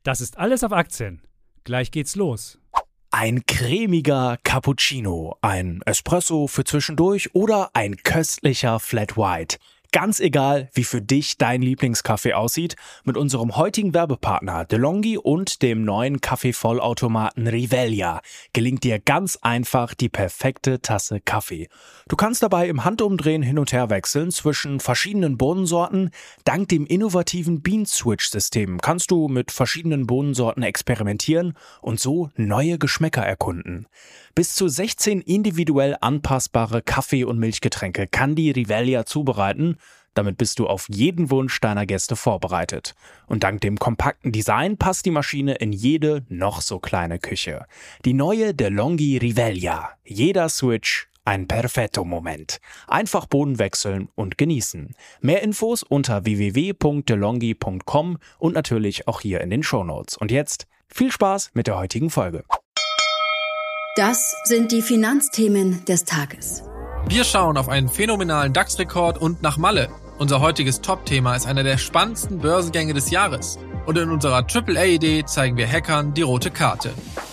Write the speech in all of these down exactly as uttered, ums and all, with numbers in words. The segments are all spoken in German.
Das ist alles auf Aktien. Gleich geht's los. Ein cremiger Cappuccino, ein Espresso für zwischendurch oder ein köstlicher Flat White. Ganz egal, wie für dich dein Lieblingskaffee aussieht, mit unserem heutigen Werbepartner DeLonghi und dem neuen Kaffeevollautomaten Rivelia gelingt dir ganz einfach die perfekte Tasse Kaffee. Du kannst dabei im Handumdrehen hin und her wechseln zwischen verschiedenen Bohnensorten. Dank dem innovativen Bean-Switch-System kannst du mit verschiedenen Bohnensorten experimentieren und so neue Geschmäcker erkunden. Bis zu sechzehn individuell anpassbare Kaffee- und Milchgetränke kann die Rivelia zubereiten. Damit bist du auf jeden Wunsch deiner Gäste vorbereitet. Und dank dem kompakten Design passt die Maschine in jede noch so kleine Küche. Die neue DeLonghi Rivelia. Jeder Switch ein perfetto Moment. Einfach Bohnen wechseln und genießen. Mehr Infos unter w w w punkt delonghi punkt com und natürlich auch hier in den Shownotes. Und jetzt viel Spaß mit der heutigen Folge. Das sind die Finanzthemen des Tages. Wir schauen auf einen phänomenalen DAX-Rekord und nach Malle. Unser heutiges Top-Thema ist einer der spannendsten Börsengänge des Jahres. Und in unserer Triple A-Idee zeigen wir Hackern die rote Karte.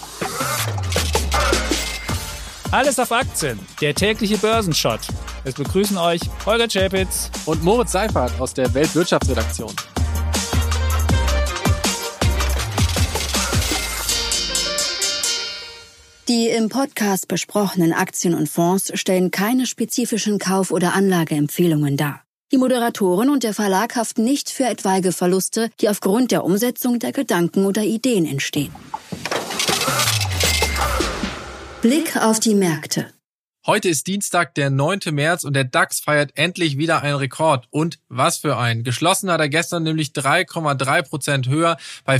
Alles auf Aktien, der tägliche Börsenshot. Es begrüßen euch Holger Czapitz Und Moritz Seifert aus der Weltwirtschaftsredaktion. Die im Podcast besprochenen Aktien und Fonds stellen keine spezifischen Kauf- oder Anlageempfehlungen dar. Die Moderatoren und der Verlag haften nicht für etwaige Verluste, die aufgrund der Umsetzung der Gedanken oder Ideen entstehen. Blick auf die Märkte. Heute ist Dienstag, der neunte März und der DAX feiert endlich wieder einen Rekord. Und was für einen. Geschlossen hat er gestern nämlich drei Komma drei Prozent höher bei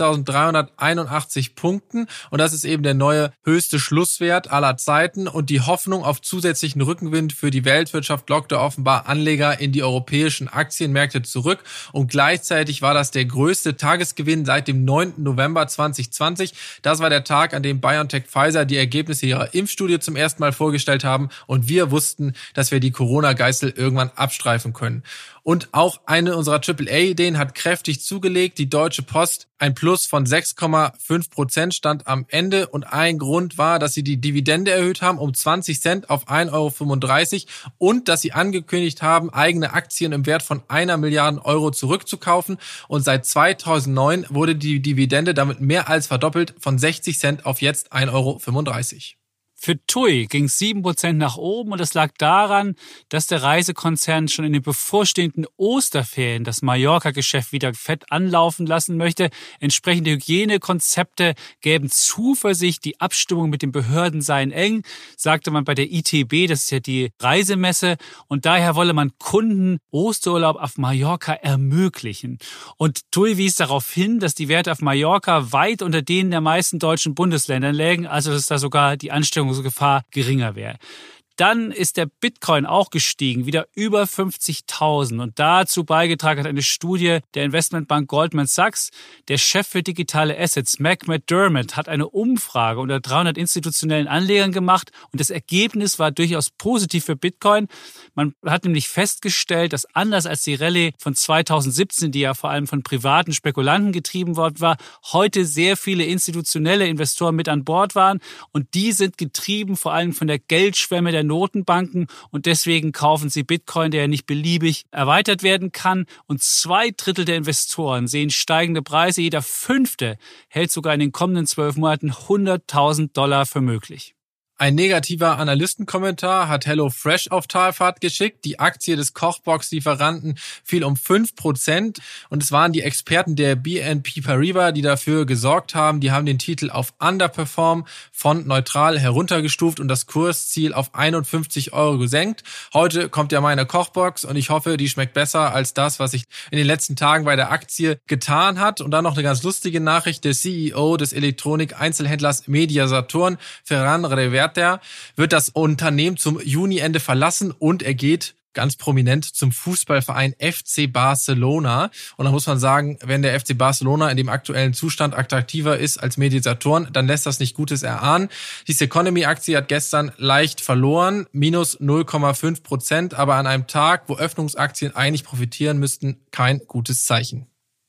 vierzehntausenddreihunderteinundachtzig Punkten. Und das ist eben der neue höchste Schlusswert aller Zeiten. Und die Hoffnung auf zusätzlichen Rückenwind für die Weltwirtschaft lockte offenbar Anleger in die europäischen Aktienmärkte zurück. Und gleichzeitig war das der größte Tagesgewinn seit dem neunten November zweitausendzwanzig. Das war der Tag, an dem BioNTech Pfizer die Ergebnisse ihrer Impfstudie zum ersten Mal vorgestellt haben und wir wussten, dass wir die Corona-Geißel irgendwann abstreifen können. Und auch eine unserer Triple A-Ideen hat kräftig zugelegt. Die Deutsche Post, ein Plus von sechs Komma fünf Prozent stand am Ende und ein Grund war, dass sie die Dividende erhöht haben um zwanzig Cent auf ein Euro fünfunddreißig und dass sie angekündigt haben, eigene Aktien im Wert von einer Milliarde Euro zurückzukaufen und seit zweitausendneun wurde die Dividende damit mehr als verdoppelt von sechzig Cent auf jetzt ein Euro fünfunddreißig. Für T U I ging es sieben Prozent nach oben und das lag daran, dass der Reisekonzern schon in den bevorstehenden Osterferien das Mallorca-Geschäft wieder fett anlaufen lassen möchte. Entsprechende Hygienekonzepte gäben Zuversicht, die Abstimmung mit den Behörden seien eng, sagte man bei der I T B, das ist ja die Reisemesse, und daher wolle man Kunden Osterurlaub auf Mallorca ermöglichen. Und T U I wies darauf hin, dass die Werte auf Mallorca weit unter denen der meisten deutschen Bundesländern lägen, also dass da sogar die Ansteckungsgefahr geringer wäre. Dann ist der Bitcoin auch gestiegen, wieder über fünfzigtausend. Und dazu beigetragen hat eine Studie der Investmentbank Goldman Sachs. Der Chef für digitale Assets, Mac McDermott, hat eine Umfrage unter dreihundert institutionellen Anlegern gemacht. Und das Ergebnis war durchaus positiv für Bitcoin. Man hat nämlich festgestellt, dass anders als die Rallye von zweitausendsiebzehn, die ja vor allem von privaten Spekulanten getrieben worden war, heute sehr viele institutionelle Investoren mit an Bord waren. Und die sind getrieben vor allem von der Geldschwemme der Notenbanken und deswegen kaufen sie Bitcoin, der ja nicht beliebig erweitert werden kann. Und zwei Drittel der Investoren sehen steigende Preise. Jeder Fünfte hält sogar in den kommenden zwölf Monaten hunderttausend Dollar für möglich. Ein negativer Analystenkommentar hat HelloFresh auf Talfahrt geschickt. Die Aktie des Kochbox-Lieferanten fiel um fünf Prozent und es waren die Experten der B N P Paribas, die dafür gesorgt haben. Die haben den Titel auf Underperform von neutral heruntergestuft und das Kursziel auf einundfünfzig Euro gesenkt. Heute kommt ja meine Kochbox und ich hoffe, die schmeckt besser als das, was sich in den letzten Tagen bei der Aktie getan hat. Und dann noch eine ganz lustige Nachricht. Der C E O des Elektronik-Einzelhändlers Media-Saturn, Ferran Reverte, wird das Unternehmen zum Juniende verlassen und er geht ganz prominent zum Fußballverein F C Barcelona. Und da muss man sagen, wenn der F C Barcelona in dem aktuellen Zustand attraktiver ist als Mediasaturn, dann lässt das nicht Gutes erahnen. Die Ceconomy-Aktie hat gestern leicht verloren, minus null Komma fünf Prozent, aber an einem Tag, wo Öffnungsaktien eigentlich profitieren müssten, kein gutes Zeichen.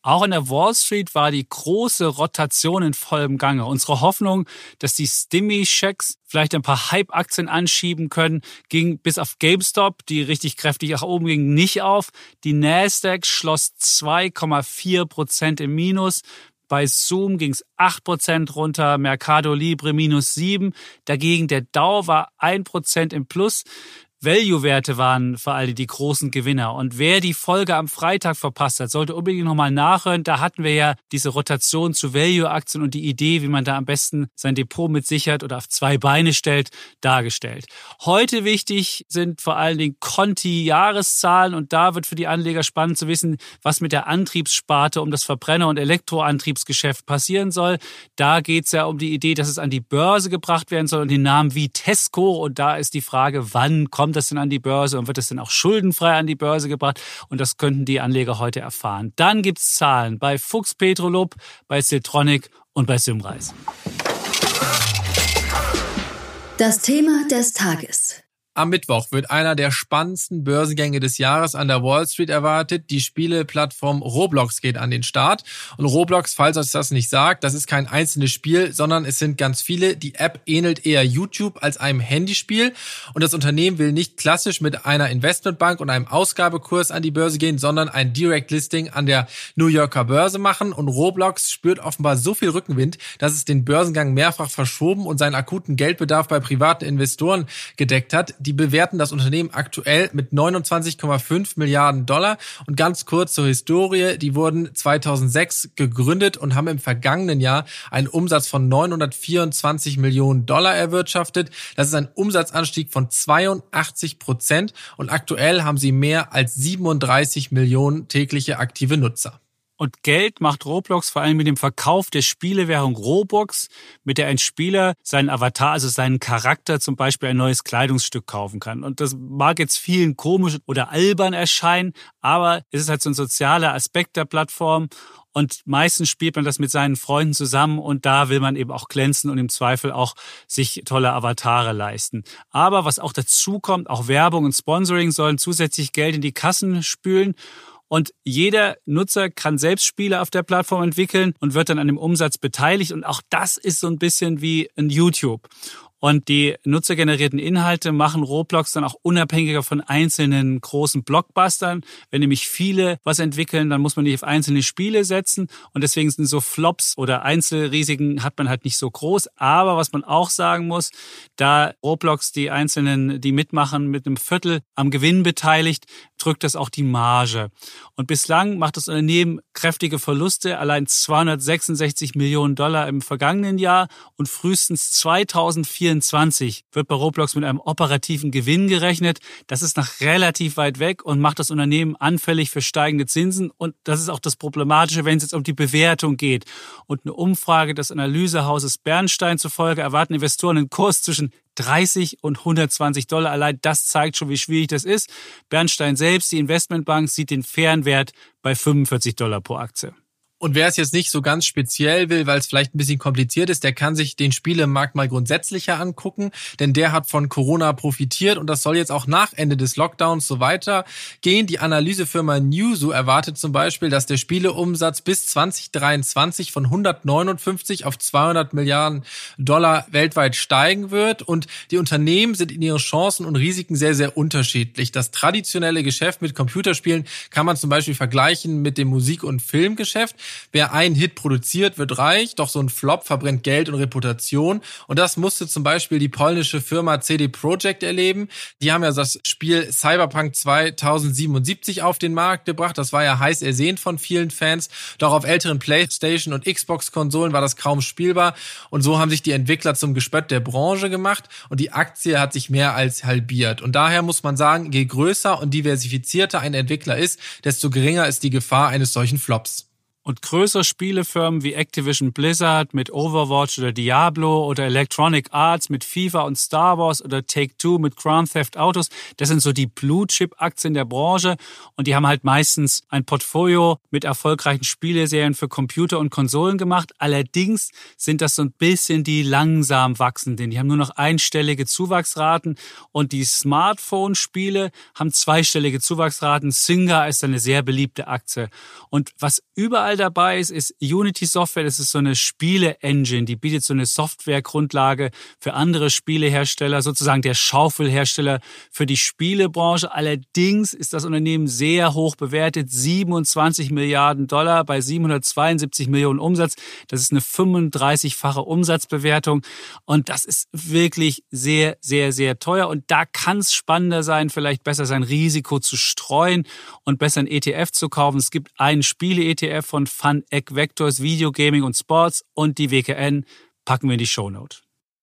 Auch an der Wall Street war die große Rotation in vollem Gange. Unsere Hoffnung, dass die Stimmy-Schecks vielleicht ein paar Hype-Aktien anschieben können, ging bis auf GameStop, die richtig kräftig nach oben ging, nicht auf. Die Nasdaq schloss zwei Komma vier Prozent im Minus. Bei Zoom ging es acht Prozent runter, Mercado Libre minus sieben. Dagegen der Dow war ein Prozent im Plus. Value-Werte waren vor allem die großen Gewinner. Und wer die Folge am Freitag verpasst hat, sollte unbedingt nochmal nachhören. Da hatten wir ja diese Rotation zu Value-Aktien und die Idee, wie man da am besten sein Depot mit sichert oder auf zwei Beine stellt, dargestellt. Heute wichtig sind vor allen Dingen Conti-Jahreszahlen und da wird für die Anleger spannend zu wissen, was mit der Antriebssparte um das Verbrenner- und Elektroantriebsgeschäft passieren soll. Da geht es ja um die Idee, dass es an die Börse gebracht werden soll und den Namen Vitesco. Und da ist die Frage, wann kommt das denn an die Börse und wird das denn auch schuldenfrei an die Börse gebracht? Und das könnten die Anleger heute erfahren. Dann gibt es Zahlen bei Fuchs Petrolub, bei Siltronic und bei Symrise. Das Thema des Tages. Am Mittwoch wird einer der spannendsten Börsengänge des Jahres an der Wall Street erwartet. Die Spieleplattform Roblox geht an den Start. Und Roblox, falls euch das nicht sagt, das ist kein einzelnes Spiel, sondern es sind ganz viele. Die App ähnelt eher YouTube als einem Handyspiel. Und das Unternehmen will nicht klassisch mit einer Investmentbank und einem Ausgabekurs an die Börse gehen, sondern ein Direct Listing an der New Yorker Börse machen. Und Roblox spürt offenbar so viel Rückenwind, dass es den Börsengang mehrfach verschoben und seinen akuten Geldbedarf bei privaten Investoren gedeckt hat. Die bewerten das Unternehmen aktuell mit neunundzwanzig Komma fünf Milliarden Dollar. Und ganz kurz zur Historie, die wurden zweitausendsechs gegründet und haben im vergangenen Jahr einen Umsatz von neunhundertvierundzwanzig Millionen Dollar erwirtschaftet. Das ist ein Umsatzanstieg von zweiundachtzig Prozent und aktuell haben sie mehr als siebenunddreißig Millionen tägliche aktive Nutzer. Und Geld macht Roblox vor allem mit dem Verkauf der Spielewährung Robux, mit der ein Spieler seinen Avatar, also seinen Charakter zum Beispiel ein neues Kleidungsstück kaufen kann. Und das mag jetzt vielen komisch oder albern erscheinen, aber es ist halt so ein sozialer Aspekt der Plattform. Und meistens spielt man das mit seinen Freunden zusammen und da will man eben auch glänzen und im Zweifel auch sich tolle Avatare leisten. Aber was auch dazu kommt, auch Werbung und Sponsoring sollen zusätzlich Geld in die Kassen spülen. Und jeder Nutzer kann selbst Spiele auf der Plattform entwickeln und wird dann an dem Umsatz beteiligt. Und auch das ist so ein bisschen wie ein YouTube. Und die nutzergenerierten Inhalte machen Roblox dann auch unabhängiger von einzelnen großen Blockbustern. Wenn nämlich viele was entwickeln, dann muss man nicht auf einzelne Spiele setzen. Und deswegen sind so Flops oder Einzelrisiken hat man halt nicht so groß. Aber was man auch sagen muss, da Roblox die Einzelnen, die mitmachen, mit einem Viertel am Gewinn beteiligt, drückt das auch die Marge. Und bislang macht das Unternehmen kräftige Verluste, allein zweihundertsechsundsechzig Millionen Dollar im vergangenen Jahr und frühestens zweitausendvierundzwanzig wird bei Roblox mit einem operativen Gewinn gerechnet. Das ist noch relativ weit weg und macht das Unternehmen anfällig für steigende Zinsen. Und das ist auch das Problematische, wenn es jetzt um die Bewertung geht. Und eine Umfrage des Analysehauses Bernstein zufolge erwarten Investoren einen Kurs zwischen dreißig und hundertzwanzig Dollar. Allein das zeigt schon, wie schwierig das ist. Bernstein selbst, die Investmentbank, sieht den fairen Wert bei fünfundvierzig Dollar pro Aktie. Und wer es jetzt nicht so ganz speziell will, weil es vielleicht ein bisschen kompliziert ist, der kann sich den Spielemarkt mal grundsätzlicher angucken, denn der hat von Corona profitiert und das soll jetzt auch nach Ende des Lockdowns so weitergehen. Die Analysefirma Newzoo erwartet zum Beispiel, dass der Spieleumsatz bis zwanzig dreiundzwanzig von hundertneunundfünfzig auf zweihundert Milliarden Dollar weltweit steigen wird und die Unternehmen sind in ihren Chancen und Risiken sehr, sehr unterschiedlich. Das traditionelle Geschäft mit Computerspielen kann man zum Beispiel vergleichen mit dem Musik- und Filmgeschäft. Wer einen Hit produziert, wird reich, doch so ein Flop verbrennt Geld und Reputation. Und das musste zum Beispiel die polnische Firma C D Projekt erleben. Die haben ja das Spiel Cyberpunk zweitausendsiebenundsiebzig auf den Markt gebracht. Das war ja heiß ersehnt von vielen Fans. Doch auf älteren PlayStation- und Xbox-Konsolen war das kaum spielbar. Und so haben sich die Entwickler zum Gespött der Branche gemacht. Und die Aktie hat sich mehr als halbiert. Und daher muss man sagen, je größer und diversifizierter ein Entwickler ist, desto geringer ist die Gefahr eines solchen Flops. Und größere Spielefirmen wie Activision Blizzard mit Overwatch oder Diablo oder Electronic Arts mit FIFA und Star Wars oder Take-Two mit Grand Theft Autos, das sind so die Blue-Chip-Aktien der Branche und die haben halt meistens ein Portfolio mit erfolgreichen Spieleserien für Computer und Konsolen gemacht. Allerdings sind das so ein bisschen die langsam wachsenden. Die haben nur noch einstellige Zuwachsraten und die Smartphone-Spiele haben zweistellige Zuwachsraten. Zynga ist eine sehr beliebte Aktie. Und was überall überall dabei ist, ist Unity Software. Das ist so eine Spiele-Engine, die bietet so eine Softwaregrundlage für andere Spielehersteller, sozusagen der Schaufelhersteller für die Spielebranche. Allerdings ist das Unternehmen sehr hoch bewertet, siebenundzwanzig Milliarden Dollar bei siebenhundertzweiundsiebzig Millionen Umsatz. Das ist eine fünfunddreißigfache Umsatzbewertung und das ist wirklich sehr, sehr, sehr teuer. Und da kann es spannender sein, vielleicht besser sein Risiko zu streuen und besser ein E T F zu kaufen. Es gibt einen Spiele-E T F von FunEgg Vectors, Video, Gaming und Sports und die W K N packen wir in die Shownote.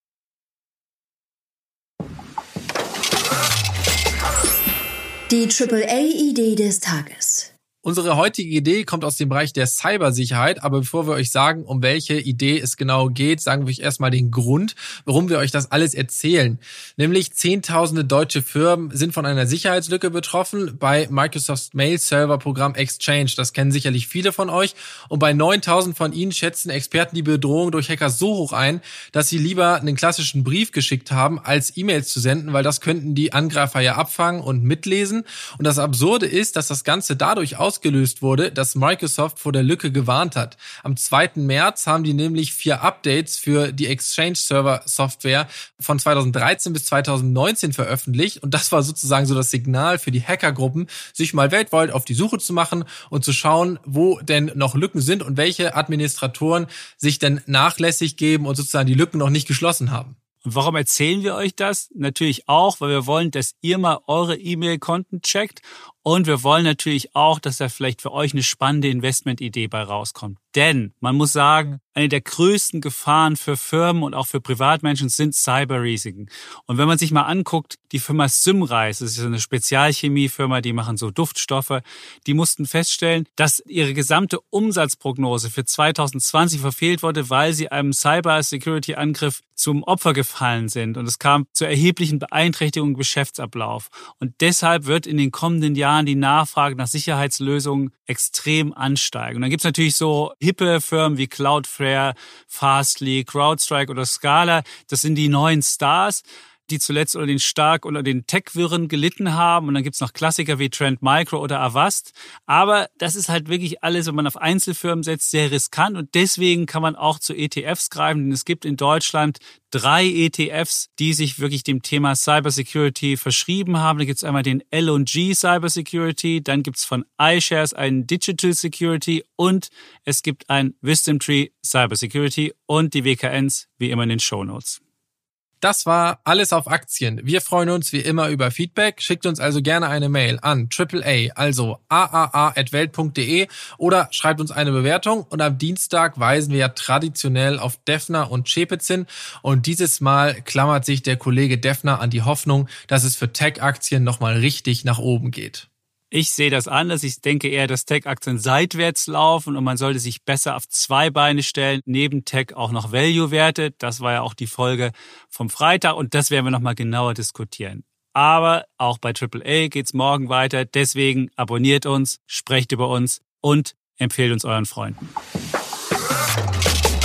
Die Triple A-Idee des Tages. Unsere heutige Idee kommt aus dem Bereich der Cybersicherheit, aber bevor wir euch sagen, um welche Idee es genau geht, sagen wir euch erstmal den Grund, warum wir euch das alles erzählen. Nämlich zehntausende deutsche Firmen sind von einer Sicherheitslücke betroffen bei Microsofts Mail-Server-Programm Exchange. Das kennen sicherlich viele von euch. Und bei neuntausend von ihnen schätzen Experten die Bedrohung durch Hacker so hoch ein, dass sie lieber einen klassischen Brief geschickt haben, als E-Mails zu senden, weil das könnten die Angreifer ja abfangen und mitlesen. Und das Absurde ist, dass das Ganze dadurch ausgelöst wurde, dass Microsoft vor der Lücke gewarnt hat. Am zweiten März haben die nämlich vier Updates für die Exchange-Server-Software von zweitausenddreizehn bis zweitausendneunzehn veröffentlicht und das war sozusagen so das Signal für die Hackergruppen, sich mal weltweit auf die Suche zu machen und zu schauen, wo denn noch Lücken sind und welche Administratoren sich denn nachlässig geben und sozusagen die Lücken noch nicht geschlossen haben. Und warum erzählen wir euch das? Natürlich auch, weil wir wollen, dass ihr mal eure E-Mail-Konten checkt und wir wollen natürlich auch, dass da vielleicht für euch eine spannende Investmentidee bei rauskommt. Denn man muss sagen, eine der größten Gefahren für Firmen und auch für Privatmenschen sind Cyberrisiken. Und wenn man sich mal anguckt, die Firma Symrise, das ist eine Spezialchemiefirma, die machen so Duftstoffe, die mussten feststellen, dass ihre gesamte Umsatzprognose für zweitausendzwanzig verfehlt wurde, weil sie einem Cyber-Security-Angriff zum Opfer gefallen sind. Und es kam zu erheblichen Beeinträchtigungen im Geschäftsablauf. Und deshalb wird in den kommenden Jahren die Nachfrage nach Sicherheitslösungen extrem ansteigen. Und dann gibt es natürlich so hippe Firmen wie Cloudflare, Fastly, CrowdStrike oder Scala. Das sind die neuen Stars, die zuletzt unter den stark unter den Tech-Wirren gelitten haben. Und dann gibt's noch Klassiker wie Trend Micro oder Avast. Aber das ist halt wirklich alles, wenn man auf Einzelfirmen setzt, sehr riskant. Und deswegen kann man auch zu E T Fs greifen. Denn es gibt in Deutschland drei E T Fs, die sich wirklich dem Thema Cybersecurity verschrieben haben. Da gibt's einmal den L und G Cybersecurity, dann gibt's von iShares einen Digital Security und es gibt ein WisdomTree Cybersecurity und die W K Ns wie immer in den Shownotes. Das war alles auf Aktien. Wir freuen uns wie immer über Feedback. Schickt uns also gerne eine Mail an Triple A, also a a a at welt punkt de oder schreibt uns eine Bewertung. Und am Dienstag weisen wir ja traditionell auf Defner und Chepetz hin. Und dieses Mal klammert sich der Kollege Defner an die Hoffnung, dass es für Tech-Aktien nochmal richtig nach oben geht. Ich sehe das anders. Ich denke eher, dass Tech-Aktien seitwärts laufen und man sollte sich besser auf zwei Beine stellen. Neben Tech auch noch Value-Werte. Das war ja auch die Folge vom Freitag und das werden wir nochmal genauer diskutieren. Aber auch bei Triple A geht's morgen weiter. Deswegen abonniert uns, sprecht über uns und empfehlt uns euren Freunden.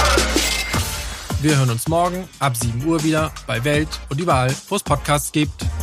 Wir hören uns morgen ab sieben Uhr wieder bei Welt und überall, wo es Podcasts gibt.